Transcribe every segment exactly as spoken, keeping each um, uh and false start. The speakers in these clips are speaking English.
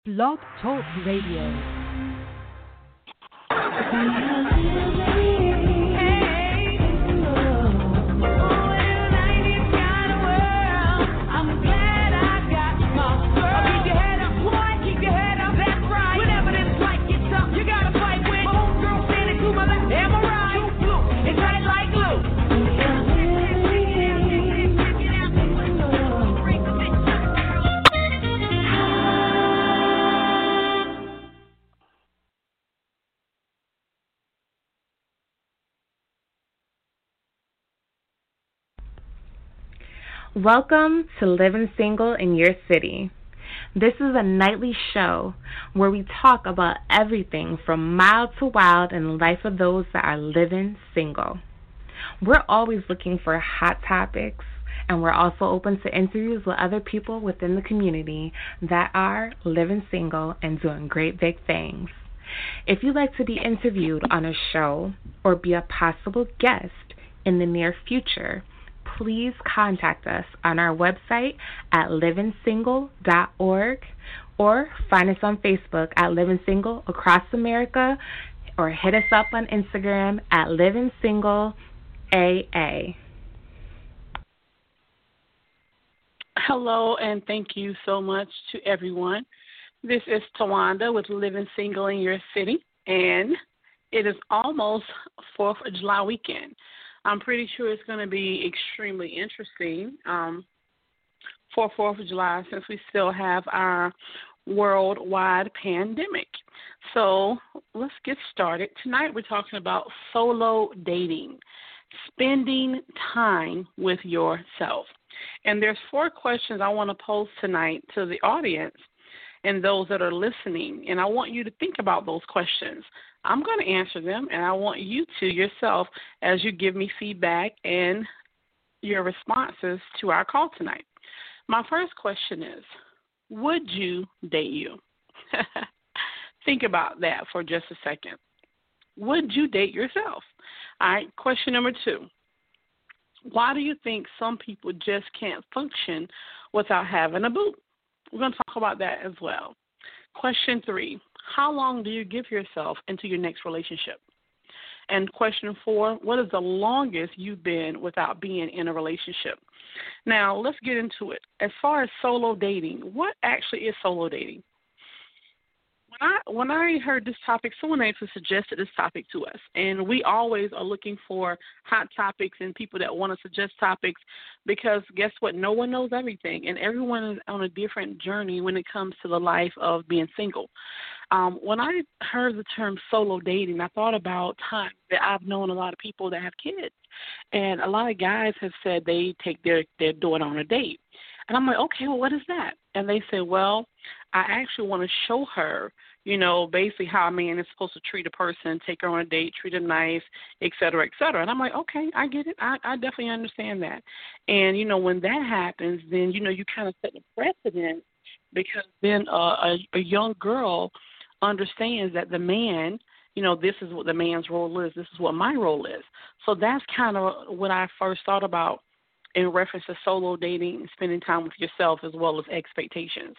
Blog Talk Radio. Welcome to Living Single in Your City. This is a nightly show where we talk about everything from mild to wild in the life of those that are living single. We're always looking for hot topics, and we're also open to interviews with other people within the community that are living single and doing great big things. If you'd like to be interviewed on a show or be a possible guest in the near future, please contact us on our website at living single dot org or find us on Facebook at Living Single Across America or hit us up on Instagram at Living Single A A. Hello, and thank you so much to everyone. This is Tawanda with Living Single in Your City, and it is almost fourth of July weekend. I'm pretty sure it's going to be extremely interesting um, for fourth of July since we still have our worldwide pandemic. So let's get started. Tonight we're talking about solo dating, spending time with yourself. And there's four questions I want to pose tonight to the audience and those that are listening, and I want you to think about those questions. I'm going to answer them, and I want you to yourself, as you give me feedback and your responses to our call tonight. My first question is, would you date you? Think about that for just a second. Would you date yourself? All right, question number two. Why do you think some people just can't function without having a boo? We're going to talk about that as well. Question three, how long do you give yourself into your next relationship? And question four, what is the longest you've been without being in a relationship? Now, let's get into it. As far as solo dating, what actually is solo dating? When I when I heard this topic, someone actually suggested this topic to us, and we always are looking for hot topics and people that want to suggest topics because guess what? No one knows everything, and everyone is on a different journey when it comes to the life of being single. Um, when I heard the term solo dating, I thought about times that I've known a lot of people that have kids, and a lot of guys have said they take their, their daughter on a date. And I'm like, okay, well, what is that? And they say, well, I actually want to show her, you know, basically how a man is supposed to treat a person, take her on a date, treat her nice, et cetera, et cetera. And I'm like, okay, I get it. I, I definitely understand that. And, you know, when that happens, then, you know, you kind of set the precedent because then uh, a, a young girl understands that the man, you know, this is what the man's role is. This is what my role is. So that's kind of what I first thought about in reference to solo dating and spending time with yourself as well as expectations.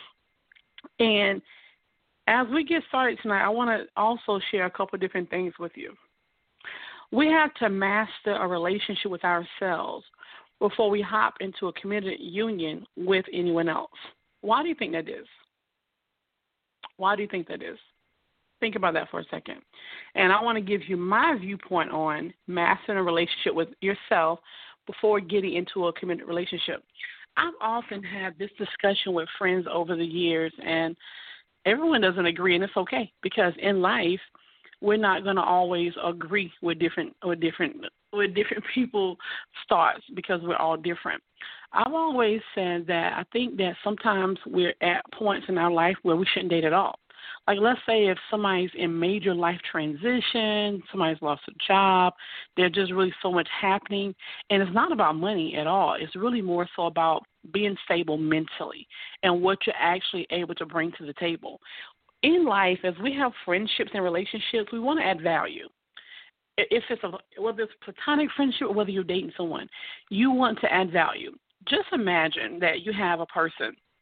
And as we get started tonight, I want to also share a couple of different things with you. We have to master a relationship with ourselves before we hop into a committed union with anyone else. Why do you think that is? Why do you think that is? Think about that for a second. And I want to give you my viewpoint on mastering a relationship with yourself before getting into a committed relationship. I've often had this discussion with friends over the years, and everyone doesn't agree, and it's okay because in life we're not going to always agree with different with different with different people starts because we're all different. I've always said that I think that sometimes we're at points in our life where we shouldn't date at all. Like, let's say if somebody's in major life transition, somebody's lost a job, there's just really so much happening. And it's not about money at all. It's really more so about being stable mentally and what you're actually able to bring to the table. In life, as we have friendships and relationships, we want to add value. If it's a, whether it's platonic friendship or whether you're dating someone, you want to add value. Just imagine that you have a person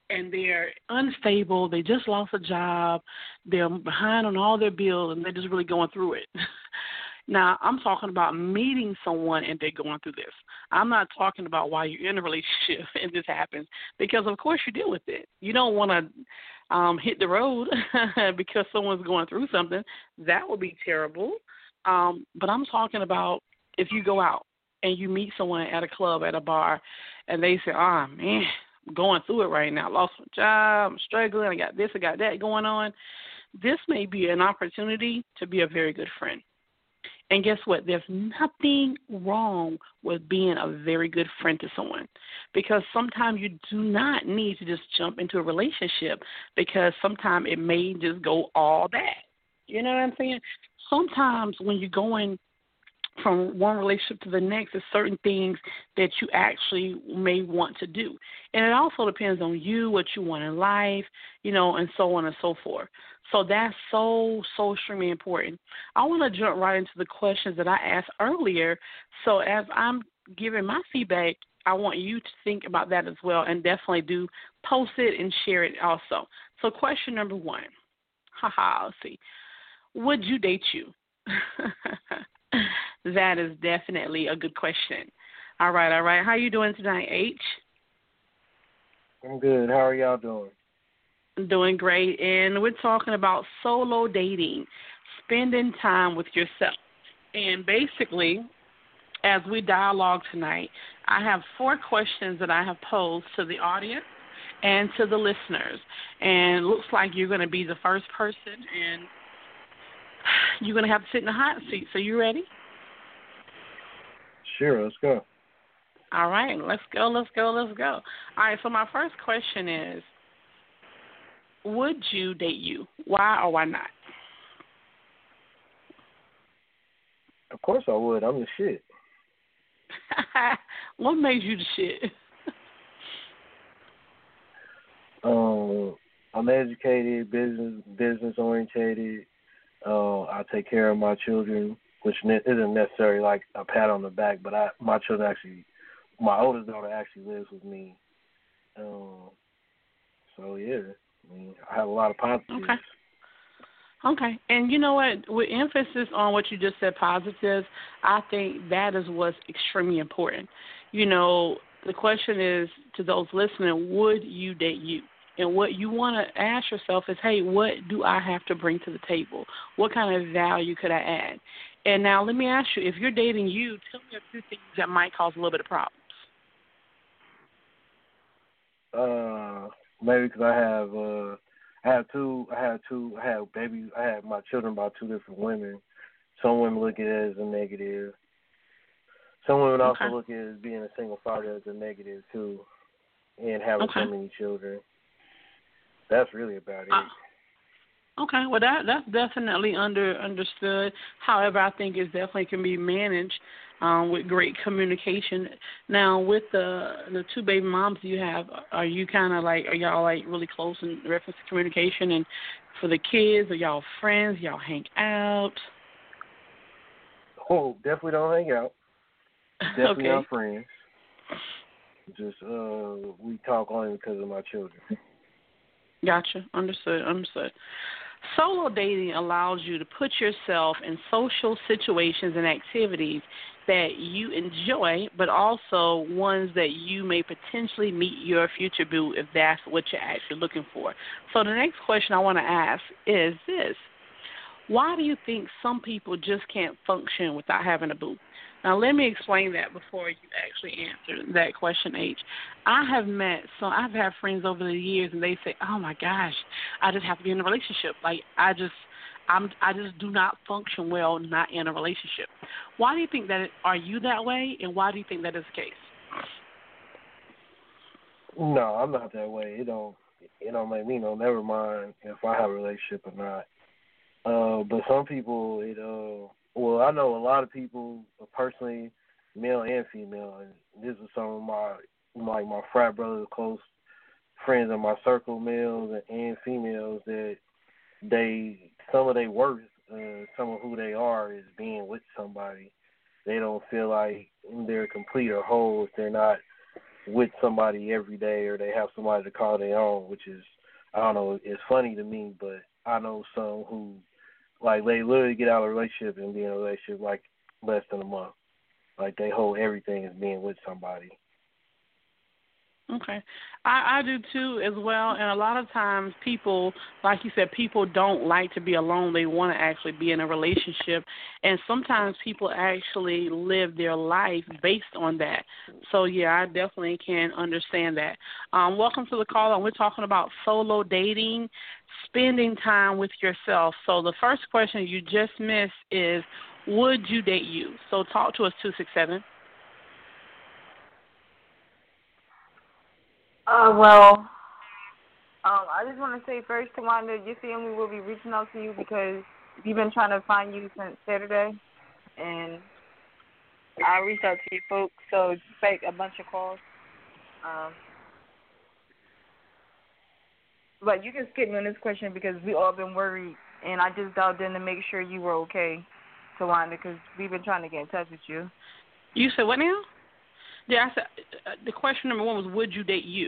and they're unstable. They just lost a job. They're behind on all their bills, and they're just really going through it. Now, I'm talking about meeting someone and they're going through this. I'm not talking about while you're in a relationship and this happens, because, of course, you deal with it. You don't want to um, hit the road because someone's going through something. That would be terrible. Um, but I'm talking about if you go out and you meet someone at a club, at a bar, and they say, oh, man, I'm going through it right now. I lost my job. I'm struggling. I got this. I got that going on. This may be an opportunity to be a very good friend. And guess what? There's nothing wrong with being a very good friend to someone, because sometimes you do not need to just jump into a relationship, because sometimes it may just go all bad. You know what I'm saying? Sometimes when you're going from one relationship to the next, there's certain things that you actually may want to do. And it also depends on you, what you want in life, you know, and so on and so forth. So that's so, so extremely important. I want to jump right into the questions that I asked earlier. So as I'm giving my feedback, I want you to think about that as well, and definitely do post it and share it also. So question number one. Haha, let's see. Would you date you? That is definitely a good question. All right, all right. How are you doing tonight, H? I'm good. How are y'all doing? Doing great. And we're talking about solo dating, spending time with yourself. And basically, as we dialogue tonight, I have four questions that I have posed to the audience and to the listeners. And it looks like you're going to be the first person, and you're going to have to sit in the hot seat. So you ready? Sure, let's go. All right, let's go, let's go, let's go. All right, so my first question is, would you date you? Why or why not? Of course I would. I'm the shit. What made you the shit? um, I'm educated, business business orientated. Uh, I take care of my children, which ne- isn't necessarily like a pat on the back, but I my children actually, my oldest daughter actually lives with me. Um, so yeah, I mean, I have a lot of positives. Okay. Okay. And you know what? With emphasis on what you just said, positives, I think that is what's extremely important. You know, the question is to those listening, would you date you? And what you want to ask yourself is, hey, what do I have to bring to the table? What kind of value could I add? And now let me ask you, if you're dating you, tell me a few things that might cause a little bit of problems. Uh, maybe because I have uh, I have two, I have two, I have baby, I have my children by two different women. Some women look at it as a negative. Some women Okay. also look at it as being a single father as a negative too, and having Okay. so many children. That's really about it. Uh, okay, well that that's definitely under understood. However, I think it definitely can be managed um, with great communication. Now, with the the two baby moms you have, are you kind of like, are y'all like really close in reference to communication? And for the kids, are y'all friends? Y'all hang out? Oh, definitely don't hang out. Definitely Okay. not friends. Just uh, we talk only because of my children. Gotcha. Understood. Understood. Solo dating allows you to put yourself in social situations and activities that you enjoy, but also ones that you may potentially meet your future boo if that's what you're actually looking for. So the next question I want to ask is this. Why do you think some people just can't function without having a boo? Now, let me explain that before you actually answer that question, H. I have met, so I've had friends over the years, and they say, oh, my gosh, I just have to be in a relationship. Like, I just I'm, I just do not function well not in a relationship. Why do you think that, it, are you that way, and why do you think that is the case? No, I'm not that way. It don't, it don't make me no, never mind if I have a relationship or not. Uh, but some people, it, uh, well, I know a lot of people, personally, male and female, and this is some of my, like my frat brothers, close friends in my circle, males and, and females, that they, some of their worth, uh, some of who they are is being with somebody. They don't feel like they're complete or whole if they're not with somebody every day, or they have somebody to call their own, which is, I don't know, it's funny to me, but I know some who, like, they literally get out of a relationship and be in a relationship, like, less than a month. Like, they hold everything as being with somebody. Okay. I, I do too as well, and a lot of times people, like you said, people don't like to be alone. They want to actually be in a relationship, and sometimes people actually live their life based on that. So, yeah, I definitely can understand that. Um, welcome to the call, and we're talking about solo dating, spending time with yourself. So the first question you just missed is, would you date you? So talk to us, two six seven. Uh, well, um, I just want to say first, Tawanda, your family will be reaching out to you because we've been trying to find you since Saturday, and I reached out to you folks, so expect a bunch of calls. Um, but you can skip me on this question because we all been worried, and I just dialed in to make sure you were okay, Tawanda, because we've been trying to get in touch with you. You said what now? Yeah, I said, uh, the question number one was, would you date you?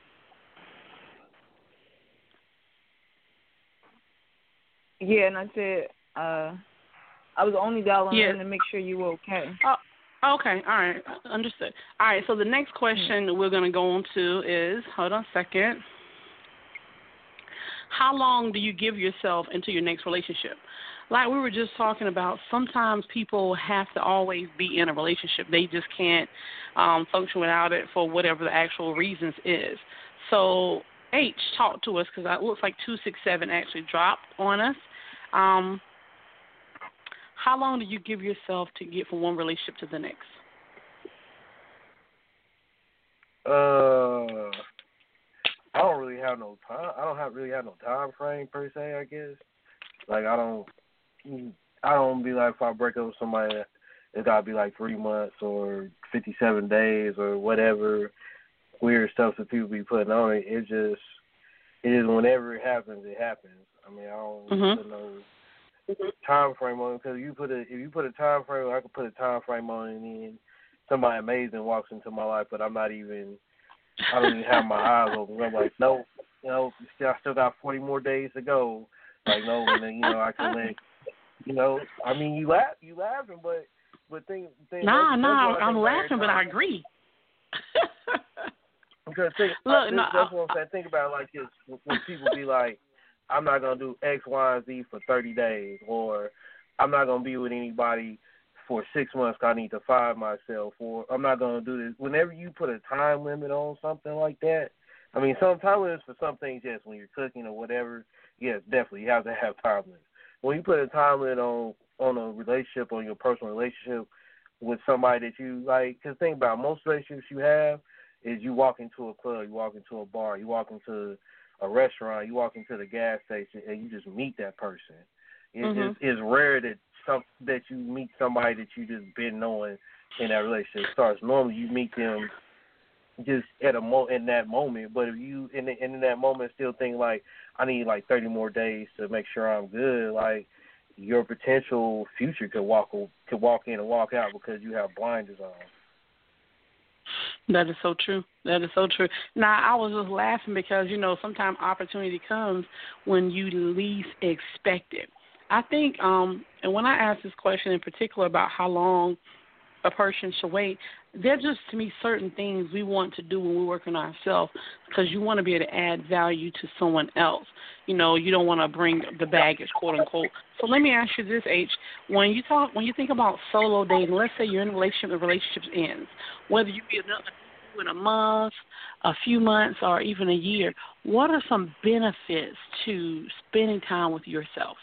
Yeah, and I said uh, I was only dialing yeah. in to make sure you were okay. Oh, okay, all right, understood. All right, so the next question mm-hmm. we're going to go on to is, hold on a second, how long do you give yourself into your next relationship? Like we were just talking about, sometimes people have to always be in a relationship. They just can't um, function without it for whatever the actual reasons is. So, H, talk to us, because it looks like two six seven actually dropped on us. Um, how long do you give yourself to get from one relationship to the next? Uh, I don't really have no time. I don't have really have no time frame per se, I guess. Like, I don't. I don't be like, if I break up with somebody, it's got to be like three months or fifty-seven days or whatever weird stuff that people be putting on it. It just, it is whenever it happens, it happens. I mean, I don't mm-hmm. put no time frame on it, because you put a, if you put a time frame, I could put a time frame on it, and then somebody amazing walks into my life, but I'm not even, I don't even have my eyes open. I'm like, no, you know, I still got forty more days to go. Like, no, and then, you know, I can let. You know, I mean, you laugh, you laughing, but but think, think nah, that's, nah, that's I'm laughing, but I agree. Because think, Look, I, no, that's I, what I'm saying. Think about it like this: when people be like, "I'm not gonna do X, Y, and Z for thirty days," or "I'm not gonna be with anybody for six months. 'Cause I need to find myself," or "I'm not gonna do this." Whenever you put a time limit on something like that, I mean, some time limits for some things, yes, when you're cooking or whatever, yes, definitely you have to have time limits. When you put a time limit on, on a relationship, on your personal relationship with somebody that you like, because think about it, most relationships you have is you walk into a club, you walk into a bar, you walk into a restaurant, you walk into the gas station, and you just meet that person. It, mm-hmm. it's, it's rare that some that you meet somebody that you just been knowing in that relationship starts. Normally, you meet them just at a mo in that moment, but if you in the, in that moment still think like, I need like thirty more days to make sure I'm good, like your potential future could walk could walk in and walk out because you have blinders on. That is so true. That is so true. Now, I was just laughing because, you know, sometimes opportunity comes when you least expect it. I think, um, and when I ask this question in particular about how long a person should wait, they're just, to me, certain things we want to do when we're working on ourselves, because you want to be able to add value to someone else. You know, you don't want to bring the baggage, quote unquote. So let me ask you this, H. When you talk, when you think about solo dating, let's say you're in a relationship and the relationship ends, whether you be another in a month, a few months, or even a year, what are some benefits to spending time with yourself?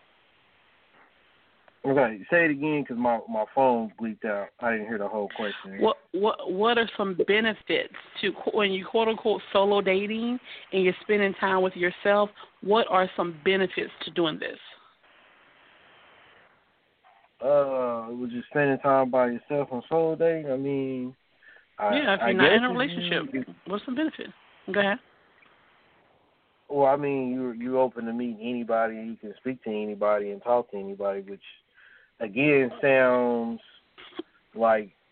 Okay, say it again because my, my phone bleeped out. I didn't hear the whole question. What what what are some benefits to when you quote unquote solo dating and you're spending time with yourself? What are some benefits to doing this? Uh, was just spending time by yourself on solo dating. I mean, I, yeah, if you're I not guess in a relationship, you, what's the benefit? Go ahead. Well, I mean, you you open to meet anybody, you can speak to anybody and talk to anybody, which again sounds like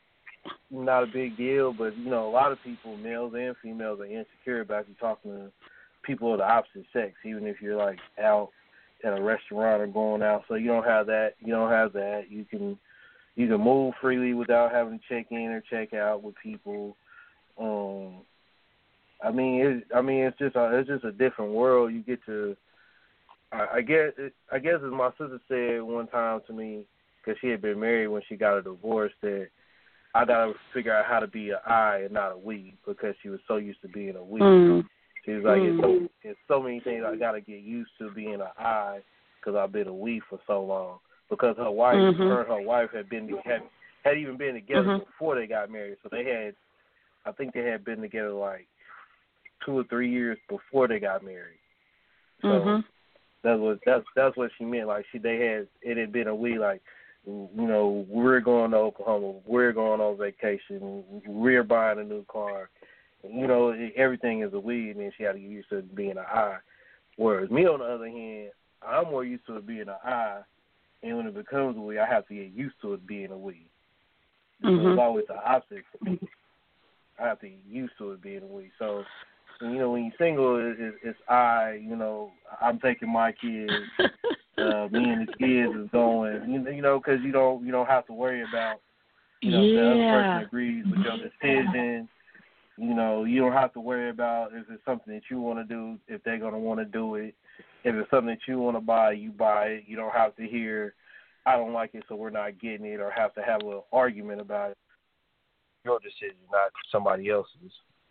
not a big deal, but, you know, a lot of people, males and females, are insecure about you talking to people of the opposite sex, even if you're, like, out at a restaurant or going out. So you don't have that. You don't have that. You can you can move freely without having to check in or check out with people. Um, I mean, it, I mean, it's just a, it's just a different world. You get to, I, I guess, I guess as my sister said one time to me, because she had been married when she got a divorce, that I gotta figure out how to be an I and not a we, because she was so used to being a we. Mm. She was like, mm. it's, so, it's so many things I gotta get used to being an I, because I've been a we for so long. Because her wife, mm-hmm. her and her wife had been had, had even been together mm-hmm. before they got married. So they had, I think they had been together like two or three years before they got married. So mm-hmm. that's what that's that's what she meant. Like she, they had it had been a we, like, you know, we're going to Oklahoma, we're going on vacation, we're buying a new car. You know, everything is a we, and then she had to get used to being an I. Whereas me, on the other hand, I'm more used to it being an I, and when it becomes a we, I have to get used to it being a we. Mm-hmm. So it's always the opposite for me. I have to get used to it being a we. So, you know, when you're single, it, it, it's I, you know, I'm taking my kids, uh, me and the kids is going, you, you know, because you don't, you don't have to worry about, you know, yeah. if the other person agrees with your decision. You know, you don't have to worry about if it's something that you want to do, if they're going to want to do it. If it's something that you want to buy, you buy it. You don't have to hear, I don't like it, so we're not getting it, or have to have an argument about it. Your decision, not somebody else's.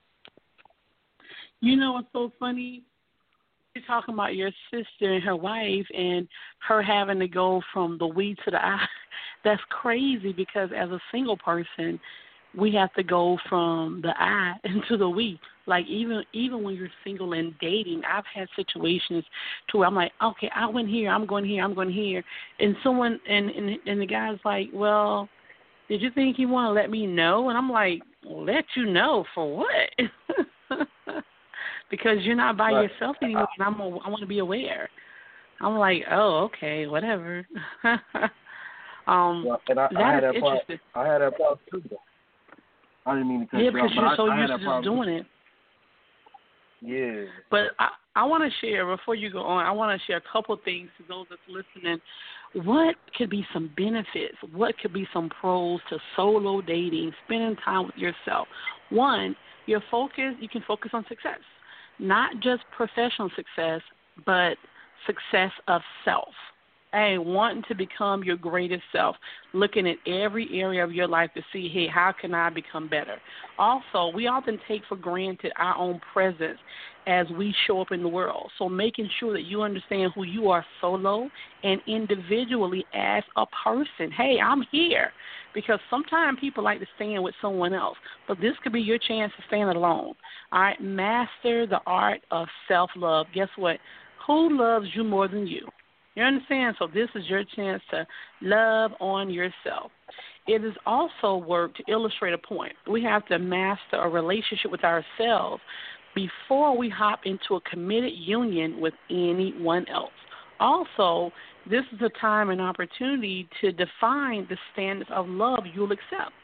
You know what's so funny? You're talking about your sister and her wife and her having to go from the we to the I. That's crazy, because as a single person, we have to go from the I into the we. Like, even even when you're single and dating, I've had situations to where I'm like, okay, I went here, I'm going here, I'm going here. And someone, and, and, and the guy's like, well, did you think you want to let me know? And I'm like, let you know for what? Because you're not by right. yourself anymore, and I'm a, I want to be aware. I'm like, oh, okay, whatever. um, well, and I, that I had is that interesting. Problem, I had that problem too, though. I didn't mean to cut yeah, you because off, you're I, so I used to just doing it. Yeah. But I, I want to share, before you go on, I want to share a couple things to those that's listening. What could be some benefits? What could be some pros to solo dating, spending time with yourself? One, your focus, you can focus on success. Not just professional success, but success of self. Hey, wanting to become your greatest self, looking at every area of your life to see, hey, how can I become better? Also, we often take for granted our own presence as we show up in the world. So making sure that you understand who you are solo and individually as a person. Hey, I'm here. Because sometimes people like to stand with someone else, but this could be your chance to stand alone. All right, master the art of self-love. Guess what? Who loves you more than you? You understand? So this is your chance to love on yourself. It is also work to illustrate a point. We have to master a relationship with ourselves before we hop into a committed union with anyone else. Also, this is a time and opportunity to define the standards of love you'll accept.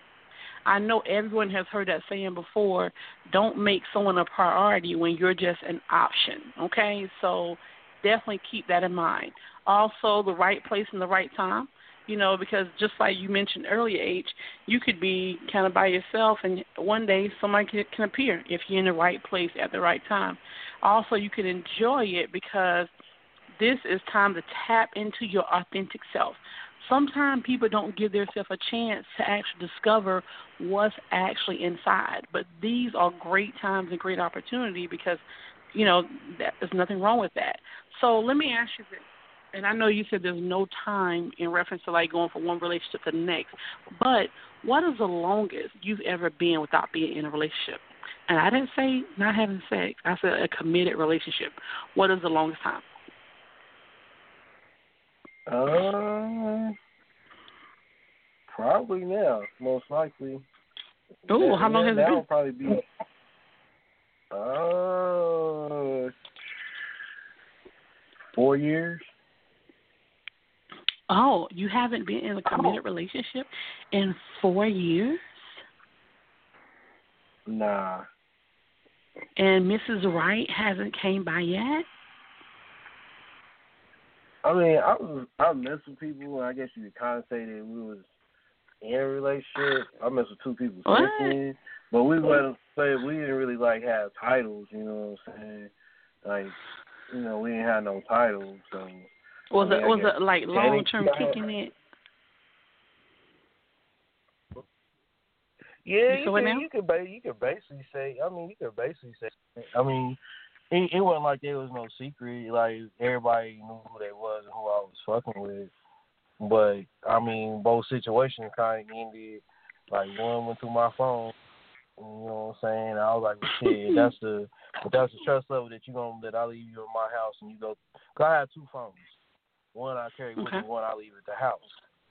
I know everyone has heard that saying before, don't make someone a priority when you're just an option, okay? So definitely keep that in mind. Also, the right place and the right time, you know, because just like you mentioned earlier, H, you could be kind of by yourself, and one day somebody can, can appear if you're in the right place at the right time. Also, you can enjoy it because this is time to tap into your authentic self. Sometimes people don't give themselves a chance to actually discover what's actually inside, but these are great times and great opportunity because, you know, that, there's nothing wrong with that. So let me ask you this, and I know you said there's no time in reference to like going from one relationship to the next, but what is the longest you've ever been without being in a relationship? And I didn't say not having sex. I said a committed relationship. What is the longest time? Uh, probably now, most likely. Oh, how long has it been? That will probably be, uh, four years. Oh, you haven't been in a committed relationship in four years? Nah. And Missus Wright hasn't came by yet? I mean, I was I mess with people, and I guess you could kind of say that we was in a relationship. I mess with two people since then, but we went say we didn't really like have titles. You know what I'm saying? Like, you know, we didn't have no titles. So was I mean, it was it like long term yeah, kicking it? Yeah, you, you can, you can ba- you can basically say. I mean, you can basically say. I mean. It, it wasn't like there was no secret. Like, everybody knew who they was and who I was fucking with. But, I mean, both situations kind of ended. Like, one went through my phone. You know what I'm saying? I was like, well, shit, that's the, but that's the trust level that you gonna that I leave you at my house and you go. Cause I have two phones. One I carry with okay. me, one I leave at the house.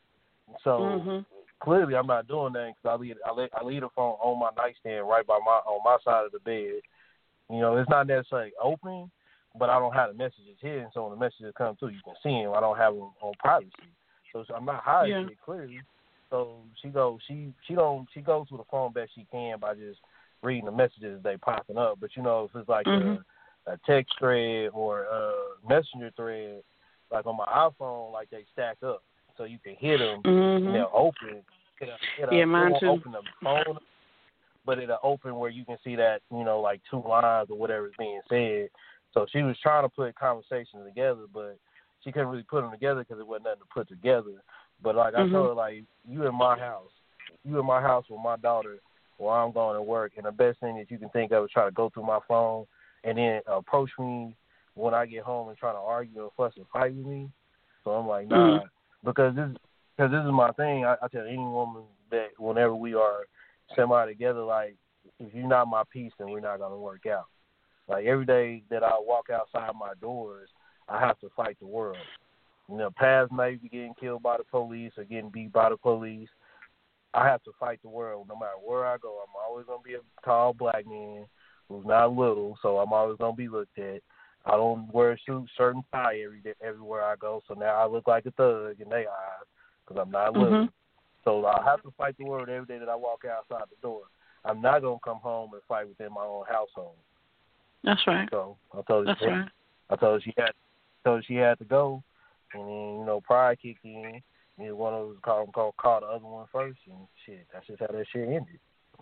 So mm-hmm. clearly, I'm not doing that because I leave I leave, I leave the phone on my nightstand right by my on my side of the bed. You know, it's not necessarily open, but I don't have the messages hidden, so when the messages come through, you can see them. I don't have them on privacy, so, so I'm not hiding yeah. it clearly. So she goes, she she don't she goes through the phone best she can by just reading the messages as they popping up. But you know, if it's like mm-hmm. a, a text thread or a messenger thread, like on my iPhone, like they stack up, so you can hit them mm-hmm. and they'll open. It'll, it'll, yeah, mine it too. Open the phone. But it'll open where you can see that, you know, like two lines or whatever is being said. So she was trying to put conversations together, but she couldn't really put them together because it wasn't nothing to put together. But, like, mm-hmm. I told her, like, you in my house. You in my house with my daughter while I'm going to work. And the best thing that you can think of is try to go through my phone and then approach me when I get home and try to argue or fuss and fight with me. So I'm like, nah. Mm-hmm. Because this, cause this is my thing. I, I tell any woman that whenever we are semi together, like, if you're not my piece, then we're not gonna work out. Like, every day that I walk outside my doors, I have to fight the world. You know, past maybe getting killed by the police or getting beat by the police, I have to fight the world no matter where I go. I'm always gonna be a tall black man who's not little, so I'm always gonna be looked at. I don't wear a suit, shirt, and tie every day, everywhere I go, so now I look like a thug in their eyes because I'm not little. Mm-hmm. So I have to fight the world every day that I walk outside the door. I'm not going to come home and fight within my own household. That's right. So I told her, That's right. I told her she had, told her she had to go, and then, you know, pride kicked in. And one of us called, called, called the other one first, and shit, that's just how that shit ended.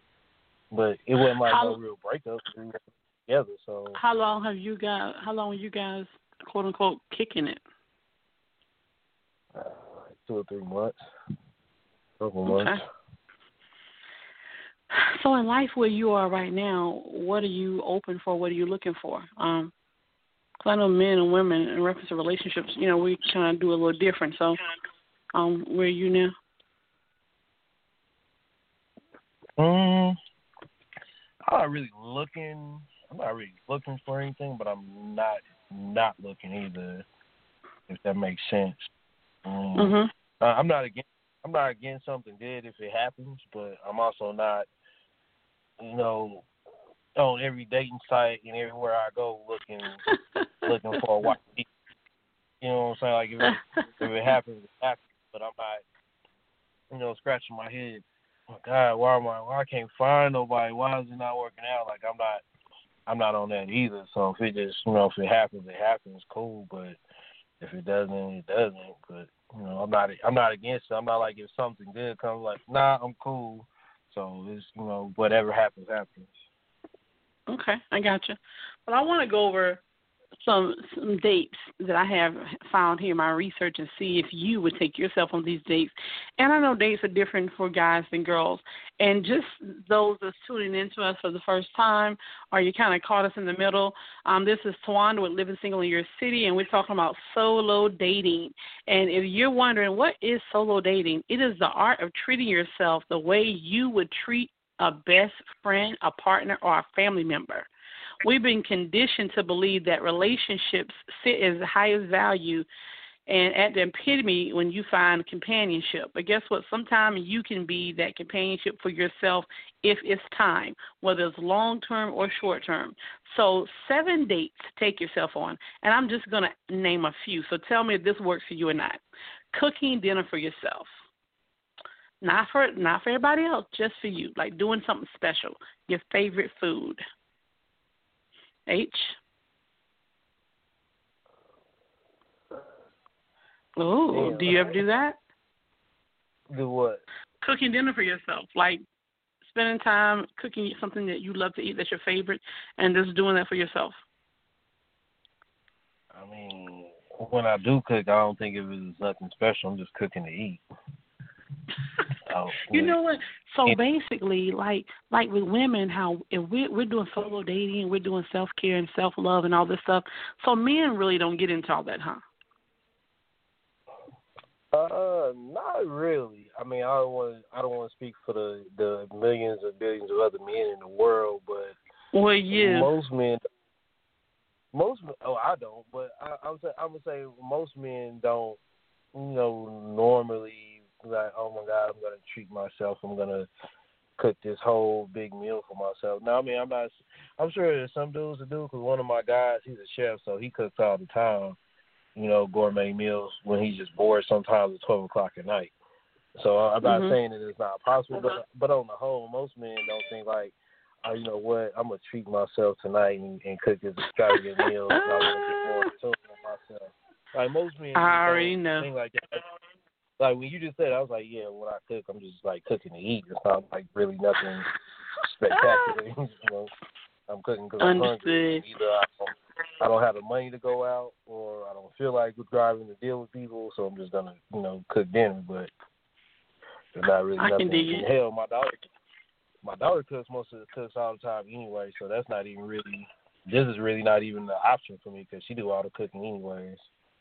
But it wasn't like how, no real breakup. We were together. So how long have you guys? How long are you guys, quote unquote, kicking it? Uh, two or three months. Couple Okay. months. So in life where you are right now, what are you open for? What are you looking for? Um, cause I know men and women in reference to relationships, you know, we kind of do a little different. So, um, where are you now? Um, I'm not really looking. I'm not really looking for anything, but I'm not not looking either. If that makes sense. Um, Mhm. uh, I'm not against. I'm not against something good if it happens, but I'm also not, you know, on every dating site and everywhere I go looking looking for a wife. You know what I'm saying? Like, if it, if it happens, it happens. But I'm not, you know, scratching my head. Oh God, why am I? Why I can't find nobody? Why is it not working out? Like, I'm not, I'm not on that either. So if it just, you know, if it happens, it happens. Cool. But if it doesn't, it doesn't. But you know, I'm not, I'm not against it. I'm not like if something good comes, like, nah, I'm cool. So it's, you know, whatever happens, happens. Okay, I got you. But I want to go over some some dates that I have found here in my research and see if you would take yourself on these dates. And I know dates are different for guys and girls. And just those that's tuning into us for the first time, or you kind of caught us in the middle, um, this is Tawanda with Living Single in Your City, and we're talking about solo dating. And if you're wondering, what is solo dating? It is the art of treating yourself the way you would treat a best friend, a partner, or a family member. We've been conditioned to believe that relationships sit as the highest value and at the epitome when you find companionship. But guess what? Sometimes you can be that companionship for yourself if it's time, whether it's long-term or short-term. So seven dates to take yourself on, and I'm just going to name a few. So tell me if this works for you or not. Cooking dinner for yourself. Not for not for everybody else, just for you. Like doing something special. Your favorite food. H. Oh, do you ever do that? Do what? Cooking dinner for yourself. Like spending time cooking something that you love to eat that's your favorite and just doing that for yourself. I mean, when I do cook, I don't think of it as nothing special. I'm just cooking to eat. Oh, you know what? So basically, like like with women, how if we're, we're doing solo dating, we're doing self care and self love and all this stuff. So men really don't get into all that, huh? Uh, not really. I mean, I don't want I don't want to speak for the the millions and billions of other men in the world, but well, yeah, most men. Most oh I don't, but I, I'm say I'm gonna say most men don't, you know, normally like, oh my God, I'm gonna treat myself. I'm gonna cook this whole big meal for myself. Now, I mean, I'm not. I'm sure there's some dudes that do, because one of my guys, he's a chef, so he cooks all the time. You know, gourmet meals when he's just bored. Sometimes at twelve o'clock at night. So I'm not mm-hmm. saying that it's not possible, but but on the whole, most men don't think like, oh, you know what, I'm gonna treat myself tonight and, and cook this extravagant meal. I want to get more attention on myself. Like most men, I already know. Think like that. Like when you just said, I was like, yeah, when I cook, I'm just like cooking to eat. It's not like really nothing spectacular. you know, I'm cooking because I'm hungry. Either I don't, I don't have the money to go out, or I don't feel like driving to deal with people, so I'm just gonna, you know, cook dinner. But it's not really I nothing. Can dig it. Hell, my daughter, my daughter cooks most of the cooks all the time anyway, so that's not even really. This is really not even an option for me because she do all the cooking anyways.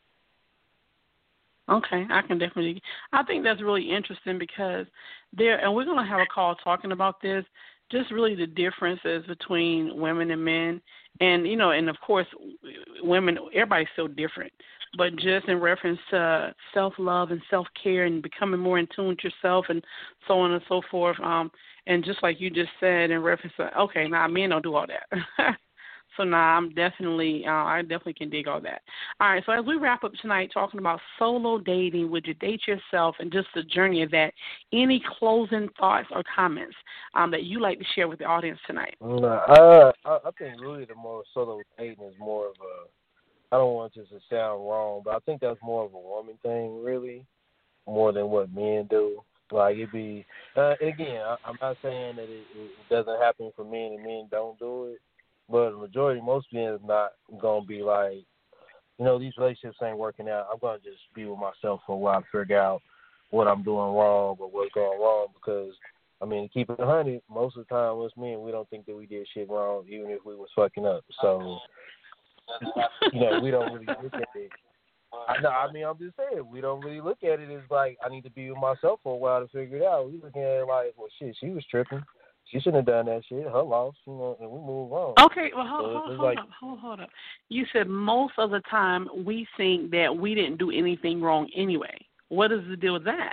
Okay, I can definitely. I think that's really interesting because there, and we're going to have a call talking about this, just really the differences between women and men. And, you know, and of course, women, everybody's so different. But just in reference to self-love and self-care and becoming more in tune with yourself and so on and so forth. Um, and just like you just said in reference to, okay, now nah, men don't do all that. So now nah, I'm definitely, uh, I definitely can dig all that. All right, so as we wrap up tonight talking about solo dating, would you date yourself, and just the journey of that, any closing thoughts or comments um, that you like to share with the audience tonight? No, uh, I, I think really the more solo dating is more of a, I don't want this to sound wrong, but I think that's more of a woman thing, really, more than what men do. Like, it be, uh, and again, I, I'm not saying that it, it doesn't happen for men and men don't do it. But the majority, most men is not going to be like, you know, these relationships ain't working out. I'm going to just be with myself for a while to figure out what I'm doing wrong or what's going wrong. Because, I mean, to keep it one hundred, most of the time, us men, we don't think that we did shit wrong, even if we was fucking up. So, you know, we don't really look at it. I, know, I mean, I'm just saying, we don't really look at it as like, I need to be with myself for a while to figure it out. We looking at it like, well, shit, she was tripping. She shouldn't have done that shit. Her loss, you know, and we move on. Okay, well, hold, so hold, hold like, up, hold, hold up. You said most of the time we think that we didn't do anything wrong anyway. What is the deal with that?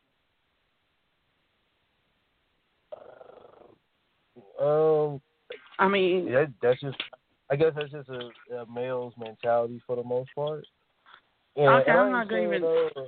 Um, I mean, yeah, that's just. I guess that's just a, a male's mentality for the most part. And, okay, and I'm not gonna even. Uh,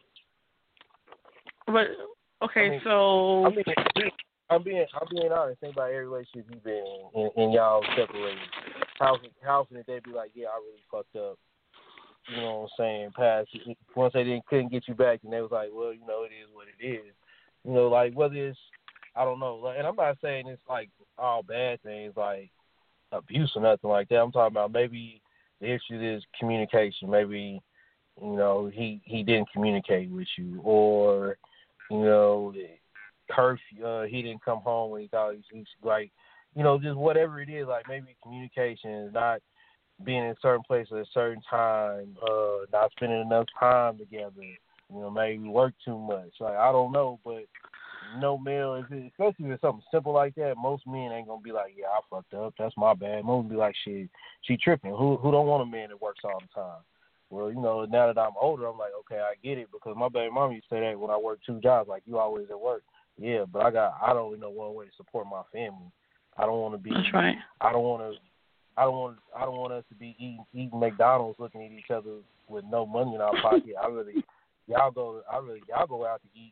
but okay, I mean, so. I mean, I'm being I'm being honest. Think about every relationship you've been in, and, and y'all separated. How how often did they be like, yeah, I really fucked up? You know what I'm saying? Past once they didn't couldn't get you back, and they was like, well, you know, it is what it is. You know, like whether it's I don't know. Like, and I'm not saying it's like all bad things like abuse or nothing like that. I'm talking about maybe the issue is communication. Maybe you know he he didn't communicate with you, or you know. curfew, uh, he didn't come home when he thought he was, he was like, you know, just whatever it is, like maybe communication is not being in a certain place at a certain time, uh, not spending enough time together, you know, maybe work too much. Like, I don't know, but no male, if it, especially if it's something simple like that, most men ain't going to be like, yeah, I fucked up, that's my bad. Most be like, shit, she tripping. Who who don't want a man that works all the time? Well, you know, now that I'm older, I'm like, okay, I get it, because my baby mama used to say that when I worked two jobs, like, you always at work. Yeah, but I got I don't really know one way to support my family. I don't want to be. That's right. I don't want to. I don't want. I don't want us to be eating, eating McDonald's, looking at each other with no money in our pocket. I really, y'all go. I really, y'all go out to eat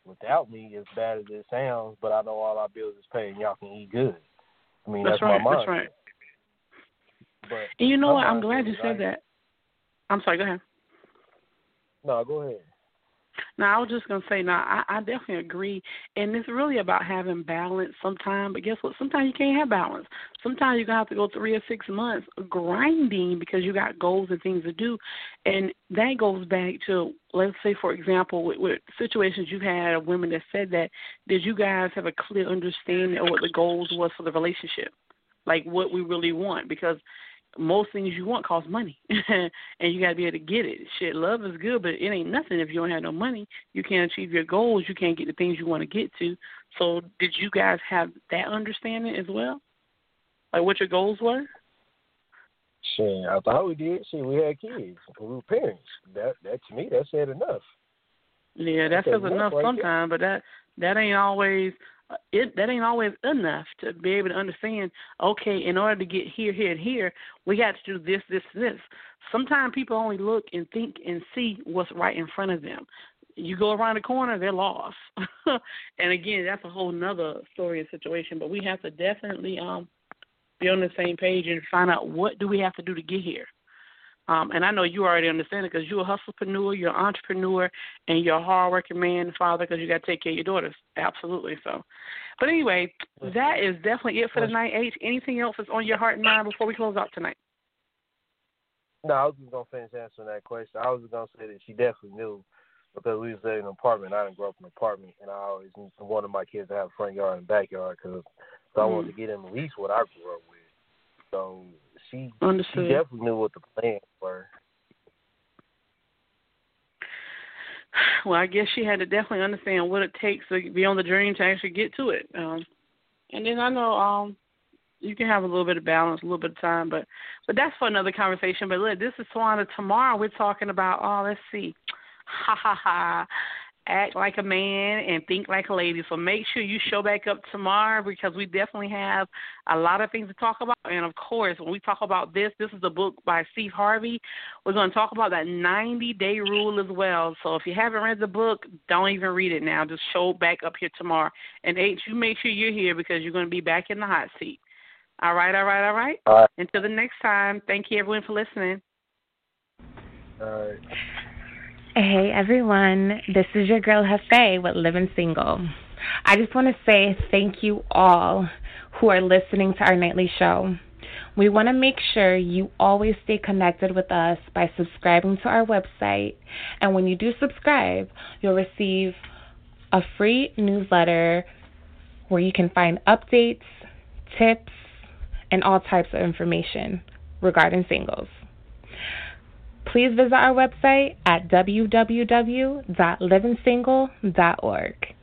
without me, as bad as it sounds, but I know all our bills is paid and y'all can eat good. I mean, that's, that's right. my mind. That's right. But and you know what? I'm glad you said that. I'm sorry. Go ahead. No, go ahead. Now, I was just going to say, now, I, I definitely agree. And it's really about having balance sometimes. But guess what? Sometimes you can't have balance. Sometimes you're going to have to go three or six months grinding because you got goals and things to do. And that goes back to, let's say, for example, with, with situations you've had of women that said that, did you guys have a clear understanding of what the goals was for the relationship? Like what we really want? Because most things you want cost money, and you got to be able to get it. Shit, love is good, but it ain't nothing if you don't have no money. You can't achieve your goals. You can't get the things you want to get to. So did you guys have that understanding as well? Like what your goals were? Shit, I thought we did. Shit, we had kids. We were parents. That, that to me, that said enough. Yeah, that says enough right sometimes, but that that ain't always it. That ain't always enough to be able to understand. Okay, in order to get here, here, and here, we got to do this, this, this. Sometimes people only look and think and see what's right in front of them. You go around the corner, they're lost. And again, that's a whole nother story and situation. But we have to definitely um be on the same page and find out what do we have to do to get here. Um, and I know you already understand it because you're a hustlepreneur, you're an entrepreneur, and you're a hardworking man and father because you got to take care of your daughters. Absolutely. So, but anyway, that is definitely it for the night. H. Anything else that's on your heart and mind before we close out tonight? No, I was just gonna finish answering that question. I was just gonna say that she definitely knew because we was in an apartment. I didn't grow up in an apartment, and I always wanted my kids to have a front yard and backyard because so mm. I wanted to get them at least what I grew up with. So she, she definitely knew what the plans were. Well, I guess she had to definitely understand what it takes to be on the dream to actually get to it. Um, and then I know um, you can have a little bit of balance, a little bit of time, but but that's for another conversation. But look, this is Tawanda. Tomorrow we're talking about, oh, let's see, ha, ha, ha, act like a man and think like a lady. So make sure you show back up tomorrow because we definitely have a lot of things to talk about. And, of course, when we talk about this, this is the book by Steve Harvey. We're going to talk about that ninety-day rule as well. So if you haven't read the book, don't even read it now. Just show back up here tomorrow. And, H, you make sure you're here because you're going to be back in the hot seat. All right, all right, all right? All right. Until the next time, thank you, everyone, for listening. All right. Hey everyone, this is your girl Hefe with Living Single. I just want to say thank you all who are listening to our nightly show. We want to make sure you always stay connected with us by subscribing to our website. And when you do subscribe, you'll receive a free newsletter where you can find updates, tips, and all types of information regarding singles. Please visit our website at w w w dot living single dot org.